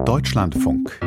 Deutschlandfunk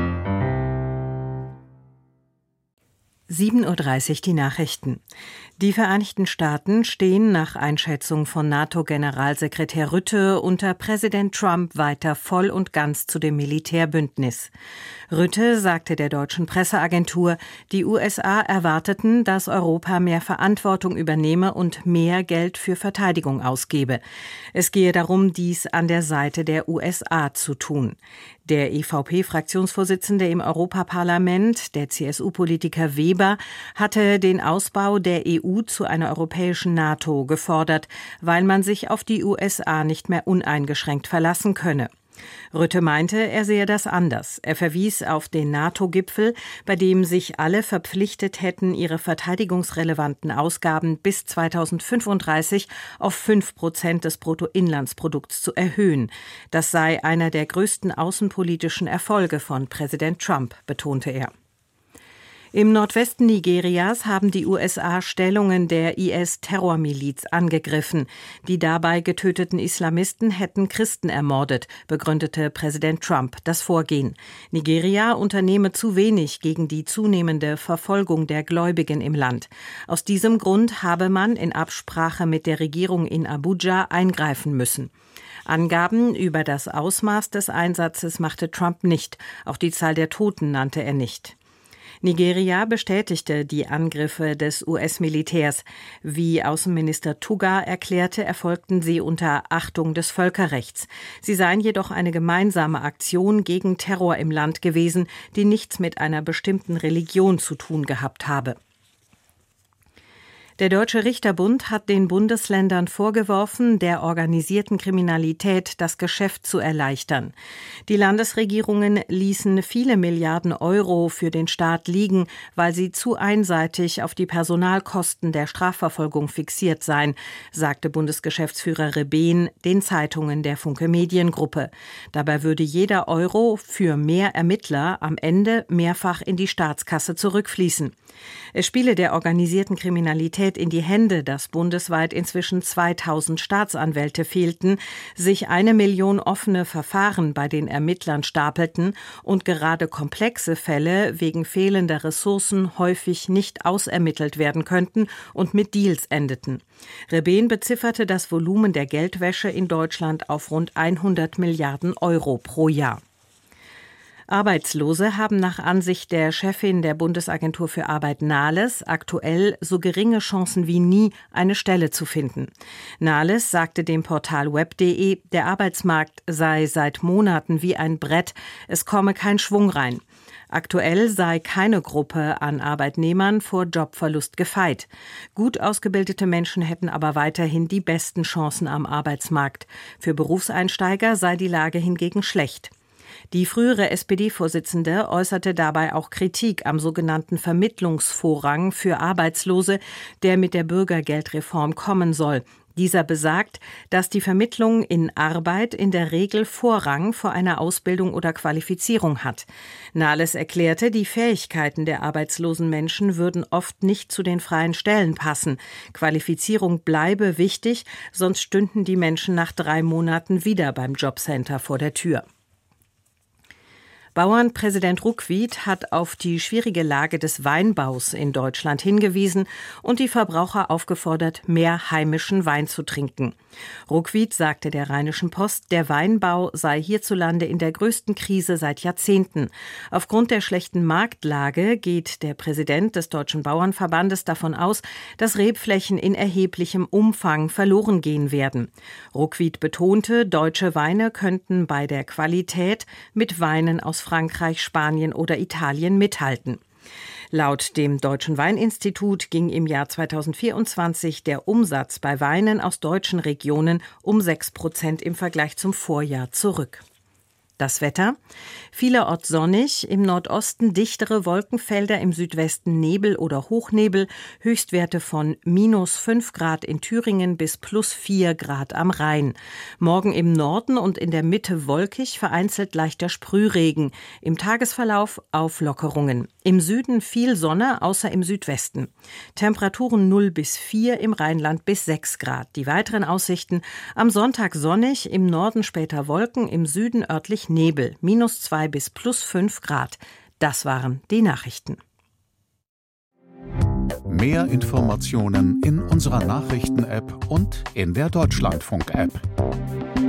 7:30 Uhr die Nachrichten. Die Vereinigten Staaten stehen nach Einschätzung von NATO-Generalsekretär Rutte unter Präsident Trump weiter voll und ganz zu dem Militärbündnis. Rutte sagte der deutschen Presseagentur, die USA erwarteten, dass Europa mehr Verantwortung übernehme und mehr Geld für Verteidigung ausgebe. Es gehe darum, dies an der Seite der USA zu tun. Der EVP-Fraktionsvorsitzende im Europaparlament, der CSU-Politiker Weber, hatte den Ausbau der EU zu einer europäischen NATO gefordert, weil man sich auf die USA nicht mehr uneingeschränkt verlassen könne. Rutte meinte, er sehe das anders. Er verwies auf den NATO-Gipfel, bei dem sich alle verpflichtet hätten, ihre verteidigungsrelevanten Ausgaben bis 2035 auf 5% des Bruttoinlandsprodukts zu erhöhen. Das sei einer der größten außenpolitischen Erfolge von Präsident Trump, betonte er. Im Nordwesten Nigerias haben die USA Stellungen der IS-Terrormiliz angegriffen. Die dabei getöteten Islamisten hätten Christen ermordet, begründete Präsident Trump das Vorgehen. Nigeria unternehme zu wenig gegen die zunehmende Verfolgung der Gläubigen im Land. Aus diesem Grund habe man in Absprache mit der Regierung in Abuja eingreifen müssen. Angaben über das Ausmaß des Einsatzes machte Trump nicht. Auch die Zahl der Toten nannte er nicht. Nigeria bestätigte die Angriffe des US-Militärs. Wie Außenminister Tuga erklärte, erfolgten sie unter Achtung des Völkerrechts. Sie seien jedoch eine gemeinsame Aktion gegen Terror im Land gewesen, die nichts mit einer bestimmten Religion zu tun gehabt habe. Der Deutsche Richterbund hat den Bundesländern vorgeworfen, der organisierten Kriminalität das Geschäft zu erleichtern. Die Landesregierungen ließen viele Milliarden Euro für den Staat liegen, weil sie zu einseitig auf die Personalkosten der Strafverfolgung fixiert seien, sagte Bundesgeschäftsführer Rebehn den Zeitungen der Funke Mediengruppe. Dabei würde jeder Euro für mehr Ermittler am Ende mehrfach in die Staatskasse zurückfließen. Es spiele der organisierten Kriminalität in die Hände, dass bundesweit inzwischen 2000 Staatsanwälte fehlten, sich 1 Million offene Verfahren bei den Ermittlern stapelten und gerade komplexe Fälle wegen fehlender Ressourcen häufig nicht ausermittelt werden könnten und mit Deals endeten. Rebehn bezifferte das Volumen der Geldwäsche in Deutschland auf rund 100 Milliarden Euro pro Jahr. Arbeitslose haben nach Ansicht der Chefin der Bundesagentur für Arbeit Nahles aktuell so geringe Chancen wie nie, eine Stelle zu finden. Nahles sagte dem Portal web.de, der Arbeitsmarkt sei seit Monaten wie ein Brett, es komme kein Schwung rein. Aktuell sei keine Gruppe an Arbeitnehmern vor Jobverlust gefeit. Gut ausgebildete Menschen hätten aber weiterhin die besten Chancen am Arbeitsmarkt. Für Berufseinsteiger sei die Lage hingegen schlecht. Die frühere SPD-Vorsitzende äußerte dabei auch Kritik am sogenannten Vermittlungsvorrang für Arbeitslose, der mit der Bürgergeldreform kommen soll. Dieser besagt, dass die Vermittlung in Arbeit in der Regel Vorrang vor einer Ausbildung oder Qualifizierung hat. Nahles erklärte, die Fähigkeiten der arbeitslosen Menschen würden oft nicht zu den freien Stellen passen. Qualifizierung bleibe wichtig, sonst stünden die Menschen nach 3 Monaten wieder beim Jobcenter vor der Tür. Bauernpräsident Ruckwied hat auf die schwierige Lage des Weinbaus in Deutschland hingewiesen und die Verbraucher aufgefordert, mehr heimischen Wein zu trinken. Ruckwied sagte der Rheinischen Post, der Weinbau sei hierzulande in der größten Krise seit Jahrzehnten. Aufgrund der schlechten Marktlage geht der Präsident des Deutschen Bauernverbandes davon aus, dass Rebflächen in erheblichem Umfang verloren gehen werden. Ruckwied betonte, deutsche Weine könnten bei der Qualität mit Weinen aus Frankreich, Spanien oder Italien mithalten. Laut dem Deutschen Weininstitut ging im Jahr 2024 der Umsatz bei Weinen aus deutschen Regionen um 6% im Vergleich zum Vorjahr zurück. Das Wetter: vielerorts sonnig, im Nordosten dichtere Wolkenfelder, im Südwesten Nebel oder Hochnebel, Höchstwerte von -5 Grad in Thüringen bis +4 Grad am Rhein. Morgen im Norden und in der Mitte wolkig, vereinzelt leichter Sprühregen. Im Tagesverlauf Auflockerungen. Im Süden viel Sonne, außer im Südwesten. Temperaturen 0 bis 4, im Rheinland bis 6 Grad. Die weiteren Aussichten: am Sonntag sonnig, im Norden später Wolken, im Süden örtlich durch Nebel, -2 bis +5 Grad. Das waren die Nachrichten. Mehr Informationen in unserer Nachrichten-App und in der Deutschlandfunk-App.